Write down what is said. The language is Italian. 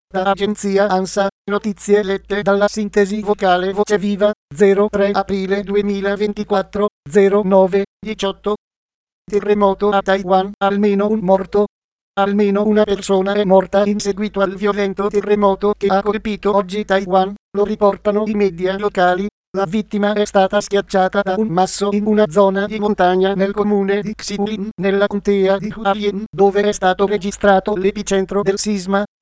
Da agenzia ANSA, notizie lette dalla sintesi vocale Voce Viva, 03 aprile 2024, 09:18. Terremoto a Taiwan, almeno un morto. Almeno una persona è morta in seguito al violento terremoto che ha colpito oggi Taiwan, lo riportano i media locali. La vittima è stata schiacciata da un masso in una zona di montagna nel comune di Xiulin, nella contea di Hualien, dove è stato registrato l'epicentro del sisma.